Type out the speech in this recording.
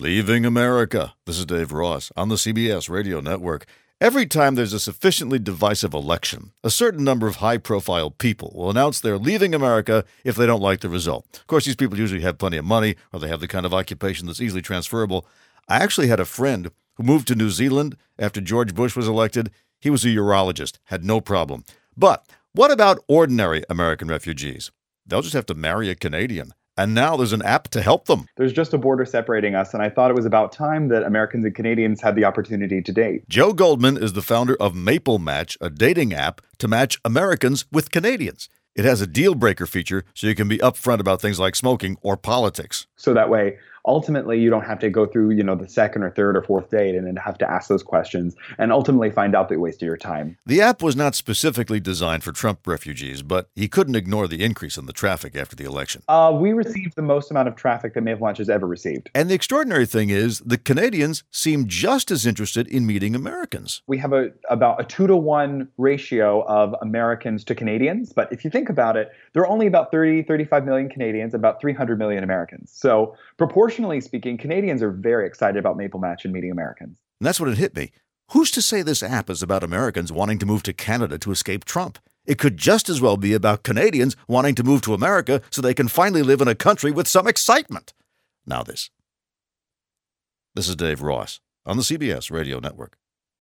Leaving America. This is Dave Ross on the CBS Radio Network. Every time there's a sufficiently divisive election, a certain number of high-profile people will announce they're leaving America if they don't like the result. Of course, these people usually have plenty of money, or they have the kind of occupation that's easily transferable. I actually had a friend who moved to New Zealand after George Bush was elected. He was a urologist, had no problem. But what about ordinary American refugees? They'll just have to marry a Canadian. And now there's an app to help them. There's just a border separating us, and I thought it was about time that Americans and Canadians had the opportunity to date. Joe Goldman is the founder of Maple Match, a dating app to match Americans with Canadians. It has a deal-breaker feature, so you can be upfront about things like smoking or politics. So that way, ultimately, you don't have to go through, the second or third or fourth date and then have to ask those questions and ultimately find out that you wasted your time. The app was not specifically designed for Trump refugees, but he couldn't ignore the increase in the traffic after the election. We received the most amount of traffic that Maple Match has ever received. And the extraordinary thing is, the Canadians seem just as interested in meeting Americans. We have about a 2-to-1 ratio of Americans to Canadians. But if you think about it, there are only about 35 million Canadians, about 300 million Americans. So proportionally speaking, Canadians are very excited about Maple Match and meeting Americans. And that's what it hit me. Who's to say this app is about Americans wanting to move to Canada to escape Trump? It could just as well be about Canadians wanting to move to America so they can finally live in a country with some excitement. Now this. This is Dave Ross on the CBS Radio Network.